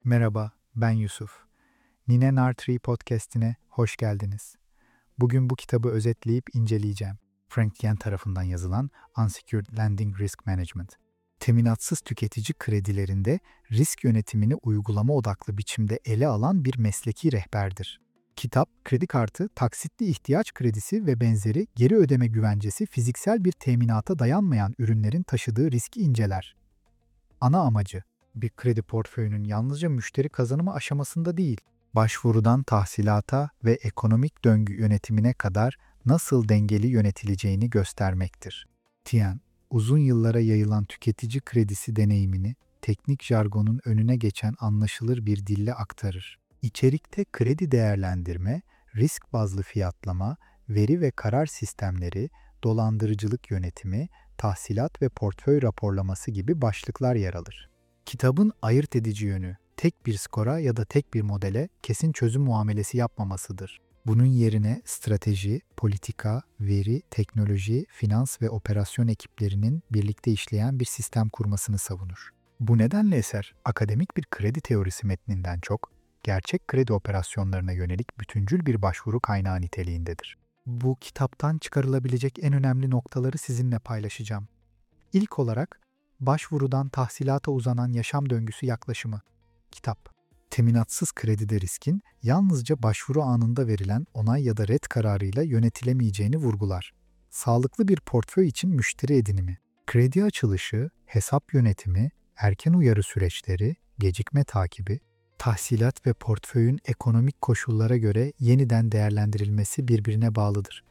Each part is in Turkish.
Merhaba, ben Yusuf. Nine Nartree podcast'ine hoş geldiniz. Bugün bu kitabı özetleyip inceleyeceğim. Frank Yen tarafından yazılan Unsecured Lending Risk Management. Teminatsız tüketici kredilerinde risk yönetimini uygulama odaklı biçimde ele alan bir mesleki rehberdir. Kitap, kredi kartı, taksitli ihtiyaç kredisi ve benzeri geri ödeme güvencesi fiziksel bir teminata dayanmayan ürünlerin taşıdığı riski inceler. Ana amacı, bir kredi portföyünün yalnızca müşteri kazanımı aşamasında değil, başvurudan tahsilata ve ekonomik döngü yönetimine kadar nasıl dengeli yönetileceğini göstermektir. Tian, uzun yıllara yayılan tüketici kredisi deneyimini teknik jargonun önüne geçen anlaşılır bir dille aktarır. İçerikte kredi değerlendirme, risk bazlı fiyatlama, veri ve karar sistemleri, dolandırıcılık yönetimi, tahsilat ve portföy raporlaması gibi başlıklar yer alır. Kitabın ayırt edici yönü, tek bir skora ya da tek bir modele kesin çözüm muamelesi yapmamasıdır. Bunun yerine strateji, politika, veri, teknoloji, finans ve operasyon ekiplerinin birlikte işleyen bir sistem kurmasını savunur. Bu nedenle eser, akademik bir kredi teorisi metninden çok, gerçek kredi operasyonlarına yönelik bütüncül bir başvuru kaynağı niteliğindedir. Bu kitaptan çıkarılabilecek en önemli noktaları sizinle paylaşacağım. İlk olarak, başvurudan tahsilata uzanan yaşam döngüsü yaklaşımı. Kitap, teminatsız kredide riskin yalnızca başvuru anında verilen onay ya da ret kararıyla yönetilemeyeceğini vurgular. Sağlıklı bir portföy için müşteri edinimi, kredi açılışı, hesap yönetimi, erken uyarı süreçleri, gecikme takibi, tahsilat ve portföyün ekonomik koşullara göre yeniden değerlendirilmesi birbirine bağlıdır.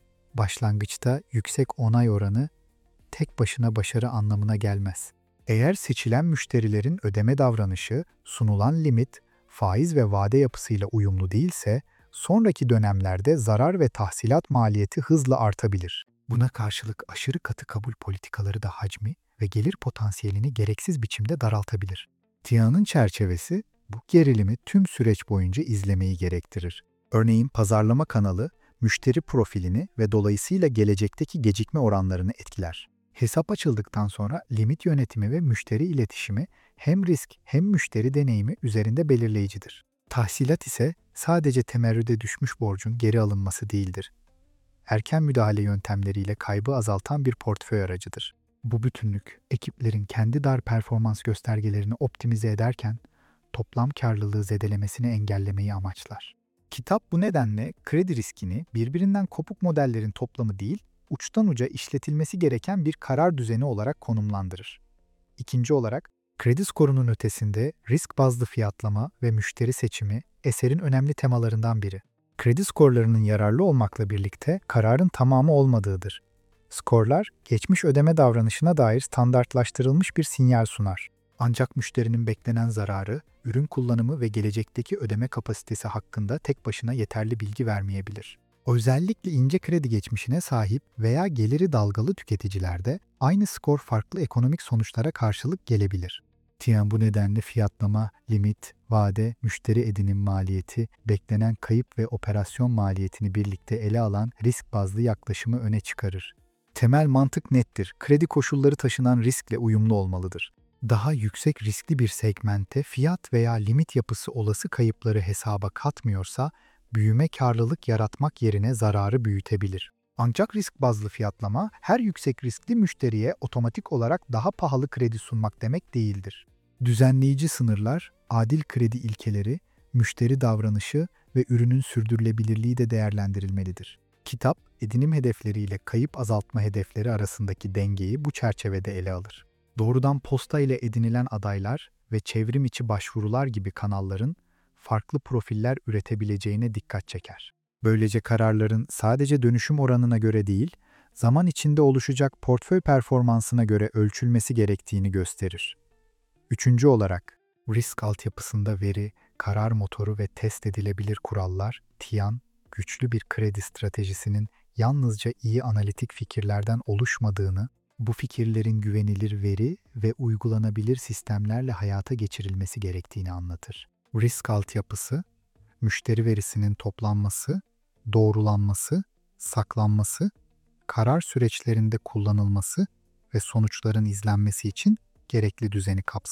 Başlangıçta yüksek onay oranı tek başına başarı anlamına gelmez. Eğer seçilen müşterilerin ödeme davranışı, sunulan limit, faiz ve vade yapısıyla uyumlu değilse, sonraki dönemlerde zarar ve tahsilat maliyeti hızla artabilir. Buna karşılık aşırı katı kabul politikaları da hacmi ve gelir potansiyelini gereksiz biçimde daraltabilir. TİA'nın çerçevesi, bu gerilimi tüm süreç boyunca izlemeyi gerektirir. Örneğin pazarlama kanalı, müşteri profilini ve dolayısıyla gelecekteki gecikme oranlarını etkiler. Hesap açıldıktan sonra limit yönetimi ve müşteri iletişimi hem risk hem müşteri deneyimi üzerinde belirleyicidir. Tahsilat ise sadece temerrüde düşmüş borcun geri alınması değildir. Erken müdahale yöntemleriyle kaybı azaltan bir portföy aracıdır. Bu bütünlük, ekiplerin kendi dar performans göstergelerini optimize ederken, toplam karlılığı zedelemesini engellemeyi amaçlar. Kitap bu nedenle kredi riskini birbirinden kopuk modellerin toplamı değil, uçtan uca işletilmesi gereken bir karar düzeni olarak konumlandırır. İkinci olarak, kredi skorunun ötesinde risk bazlı fiyatlama ve müşteri seçimi eserin önemli temalarından biri. Kredi skorlarının yararlı olmakla birlikte kararın tamamı olmadığıdır. Skorlar, geçmiş ödeme davranışına dair standartlaştırılmış bir sinyal sunar. Ancak müşterinin beklenen zararı, ürün kullanımı ve gelecekteki ödeme kapasitesi hakkında tek başına yeterli bilgi vermeyebilir. Özellikle ince kredi geçmişine sahip veya geliri dalgalı tüketicilerde aynı skor farklı ekonomik sonuçlara karşılık gelebilir. TİAN bu nedenle fiyatlama, limit, vade, müşteri edinim maliyeti, beklenen kayıp ve operasyon maliyetini birlikte ele alan risk bazlı yaklaşımı öne çıkarır. Temel mantık nettir. Kredi koşulları taşınan riskle uyumlu olmalıdır. Daha yüksek riskli bir segmente fiyat veya limit yapısı olası kayıpları hesaba katmıyorsa, büyüme karlılık yaratmak yerine zararı büyütebilir. Ancak risk bazlı fiyatlama, her yüksek riskli müşteriye otomatik olarak daha pahalı kredi sunmak demek değildir. Düzenleyici sınırlar, adil kredi ilkeleri, müşteri davranışı ve ürünün sürdürülebilirliği de değerlendirilmelidir. Kitap, edinim hedefleriyle kayıp azaltma hedefleri arasındaki dengeyi bu çerçevede ele alır. Doğrudan posta ile edinilen adaylar ve çevrim içi başvurular gibi kanalların farklı profiller üretebileceğine dikkat çeker. Böylece kararların sadece dönüşüm oranına göre değil, zaman içinde oluşacak portföy performansına göre ölçülmesi gerektiğini gösterir. Üçüncü olarak, risk altyapısında veri, karar motoru ve test edilebilir kurallar, TİAN, güçlü bir kredi stratejisinin yalnızca iyi analitik fikirlerden oluşmadığını, bu fikirlerin güvenilir veri ve uygulanabilir sistemlerle hayata geçirilmesi gerektiğini anlatır. Risk altyapısı, müşteri verisinin toplanması, doğrulanması, saklanması, karar süreçlerinde kullanılması ve sonuçların izlenmesi için gerekli düzeni kapsar.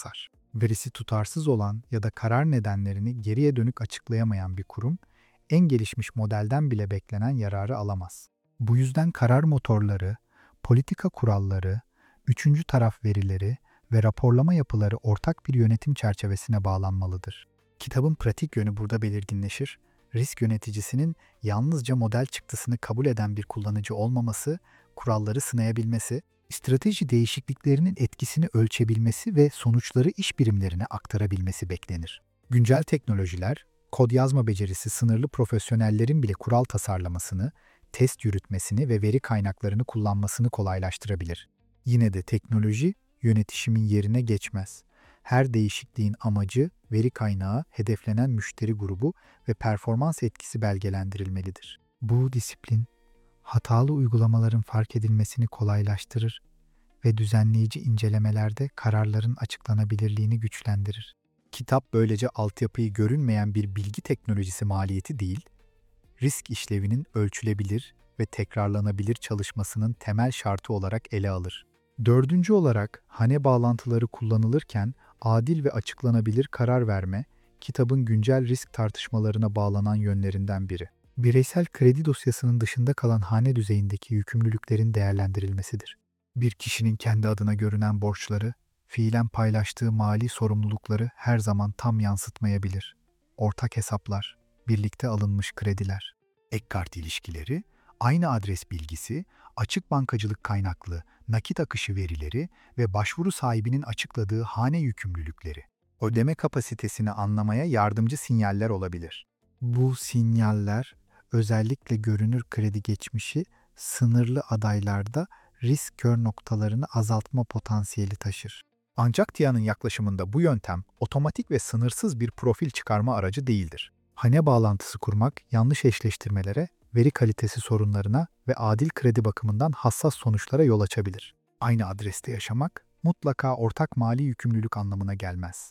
Verisi tutarsız olan ya da karar nedenlerini geriye dönük açıklayamayan bir kurum, en gelişmiş modelden bile beklenen yararı alamaz. Bu yüzden karar motorları, politika kuralları, üçüncü taraf verileri ve raporlama yapıları ortak bir yönetim çerçevesine bağlanmalıdır. Kitabın pratik yönü burada belirginleşir. Risk yöneticisinin yalnızca model çıktısını kabul eden bir kullanıcı olmaması, kuralları sınayabilmesi, strateji değişikliklerinin etkisini ölçebilmesi ve sonuçları iş birimlerine aktarabilmesi beklenir. Güncel teknolojiler, kod yazma becerisi sınırlı profesyonellerin bile kural tasarlamasını, test yürütmesini ve veri kaynaklarını kullanmasını kolaylaştırabilir. Yine de teknoloji yönetişimin yerine geçmez. Her değişikliğin amacı, veri kaynağı, hedeflenen müşteri grubu ve performans etkisi belgelendirilmelidir. Bu disiplin, hatalı uygulamaların fark edilmesini kolaylaştırır ve düzenleyici incelemelerde kararların açıklanabilirliğini güçlendirir. Kitap böylece altyapıyı görünmeyen bir bilgi teknolojisi maliyeti değil, risk işlevinin ölçülebilir ve tekrarlanabilir çalışmasının temel şartı olarak ele alır. Dördüncü olarak, hane bağlantıları kullanılırken adil ve açıklanabilir karar verme, kitabın güncel risk tartışmalarına bağlanan yönlerinden biri. Bireysel kredi dosyasının dışında kalan hane düzeyindeki yükümlülüklerin değerlendirilmesidir. Bir kişinin kendi adına görünen borçları, fiilen paylaştığı mali sorumlulukları her zaman tam yansıtmayabilir. Ortak hesaplar, birlikte alınmış krediler, ek kart ilişkileri, aynı adres bilgisi, açık bankacılık kaynaklı nakit akışı verileri ve başvuru sahibinin açıkladığı hane yükümlülükleri, ödeme kapasitesini anlamaya yardımcı sinyaller olabilir. Bu sinyaller özellikle görünür kredi geçmişi sınırlı adaylarda risk kör noktalarını azaltma potansiyeli taşır. Ancak TIA'nın yaklaşımında bu yöntem otomatik ve sınırsız bir profil çıkarma aracı değildir. Hane bağlantısı kurmak yanlış eşleştirmelere, veri kalitesi sorunlarına ve adil kredi bakımından hassas sonuçlara yol açabilir. Aynı adreste yaşamak mutlaka ortak mali yükümlülük anlamına gelmez.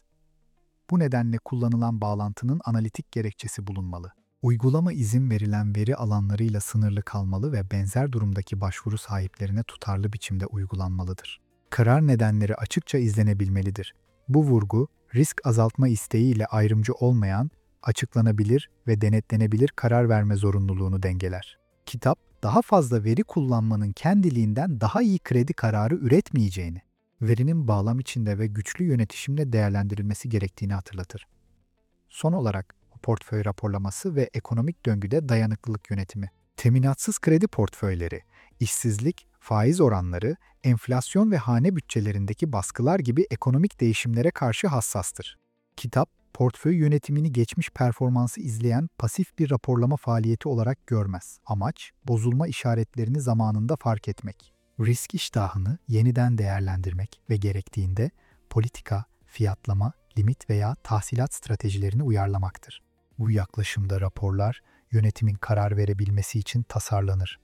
Bu nedenle kullanılan bağlantının analitik gerekçesi bulunmalı. Uygulama izin verilen veri alanlarıyla sınırlı kalmalı ve benzer durumdaki başvuru sahiplerine tutarlı biçimde uygulanmalıdır. Karar nedenleri açıkça izlenebilmelidir. Bu vurgu, risk azaltma isteğiyle ayrımcı olmayan, açıklanabilir ve denetlenebilir karar verme zorunluluğunu dengeler. Kitap, daha fazla veri kullanmanın kendiliğinden daha iyi kredi kararı üretmeyeceğini, verinin bağlam içinde ve güçlü yönetişimle değerlendirilmesi gerektiğini hatırlatır. Son olarak, portföy raporlaması ve ekonomik döngüde dayanıklılık yönetimi. Teminatsız kredi portföyleri, işsizlik, faiz oranları, enflasyon ve hane bütçelerindeki baskılar gibi ekonomik değişimlere karşı hassastır. Kitap, portföy yönetimini geçmiş performansı izleyen pasif bir raporlama faaliyeti olarak görmez. Amaç, bozulma işaretlerini zamanında fark etmek, risk iştahını yeniden değerlendirmek ve gerektiğinde politika, fiyatlama, limit veya tahsilat stratejilerini uyarlamaktır. Bu yaklaşımda raporlar, yönetimin karar verebilmesi için tasarlanır.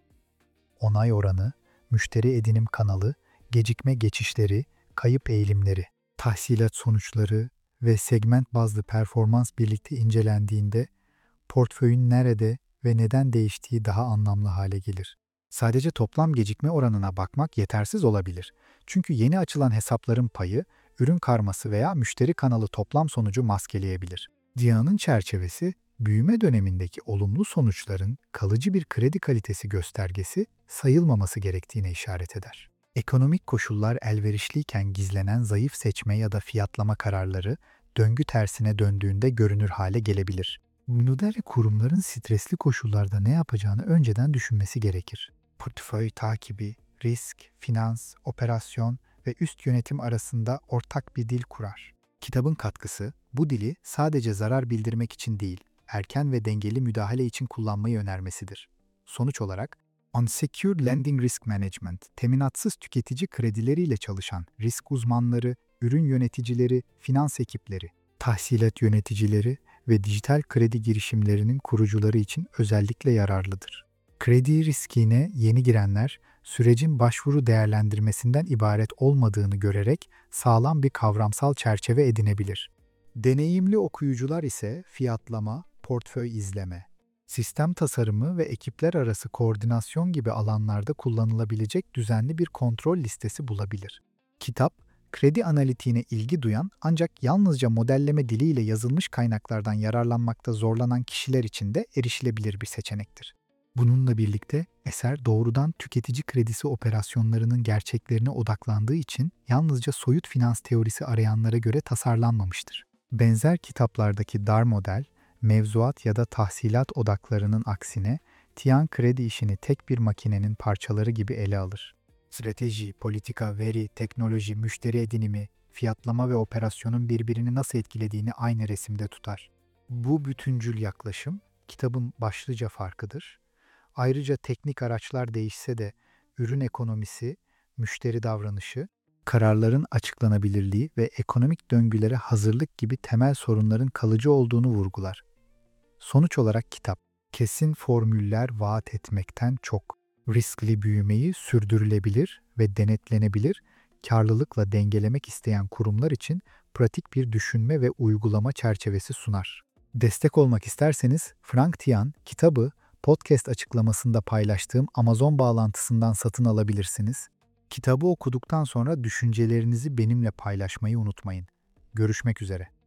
Onay oranı, müşteri edinim kanalı, gecikme geçişleri, kayıp eğilimleri, tahsilat sonuçları ve segment bazlı performans birlikte incelendiğinde portföyün nerede ve neden değiştiği daha anlamlı hale gelir. Sadece toplam gecikme oranına bakmak yetersiz olabilir. Çünkü yeni açılan hesapların payı, ürün karması veya müşteri kanalı toplam sonucu maskeleyebilir. DIA'nın çerçevesi, büyüme dönemindeki olumlu sonuçların kalıcı bir kredi kalitesi göstergesi sayılmaması gerektiğine işaret eder. Ekonomik koşullar elverişliyken gizlenen zayıf seçme ya da fiyatlama kararları döngü tersine döndüğünde görünür hale gelebilir. Nudere kurumların stresli koşullarda ne yapacağını önceden düşünmesi gerekir. Portföy takibi, risk, finans, operasyon ve üst yönetim arasında ortak bir dil kurar. Kitabın katkısı, bu dili sadece zarar bildirmek için değil, erken ve dengeli müdahale için kullanmayı önermesidir. Sonuç olarak, Unsecured Lending Risk Management, teminatsız tüketici kredileriyle çalışan risk uzmanları, ürün yöneticileri, finans ekipleri, tahsilat yöneticileri ve dijital kredi girişimlerinin kurucuları için özellikle yararlıdır. Kredi riskine yeni girenler, sürecin başvuru değerlendirmesinden ibaret olmadığını görerek sağlam bir kavramsal çerçeve edinebilir. Deneyimli okuyucular ise fiyatlama, portföy izleme, sistem tasarımı ve ekipler arası koordinasyon gibi alanlarda kullanılabilecek düzenli bir kontrol listesi bulabilir. Kitap, kredi analitiğine ilgi duyan ancak yalnızca modelleme diliyle yazılmış kaynaklardan yararlanmakta zorlanan kişiler için de erişilebilir bir seçenektir. Bununla birlikte eser doğrudan tüketici kredisi operasyonlarının gerçeklerine odaklandığı için yalnızca soyut finans teorisi arayanlara göre tasarlanmamıştır. Benzer kitaplardaki dar model, mevzuat ya da tahsilat odaklarının aksine Tian kredi işini tek bir makinenin parçaları gibi ele alır. Strateji, politika, veri, teknoloji, müşteri edinimi, fiyatlama ve operasyonun birbirini nasıl etkilediğini aynı resimde tutar. Bu bütüncül yaklaşım kitabın başlıca farkıdır. Ayrıca teknik araçlar değişse de ürün ekonomisi, müşteri davranışı, kararların açıklanabilirliği ve ekonomik döngülere hazırlık gibi temel sorunların kalıcı olduğunu vurgular. Sonuç olarak kitap, kesin formüller vaat etmekten çok, riskli büyümeyi sürdürülebilir ve denetlenebilir, karlılıkla dengelemek isteyen kurumlar için pratik bir düşünme ve uygulama çerçevesi sunar. Destek olmak isterseniz Frank Tian kitabı podcast açıklamasında paylaştığım Amazon bağlantısından satın alabilirsiniz. Kitabı okuduktan sonra düşüncelerinizi benimle paylaşmayı unutmayın. Görüşmek üzere.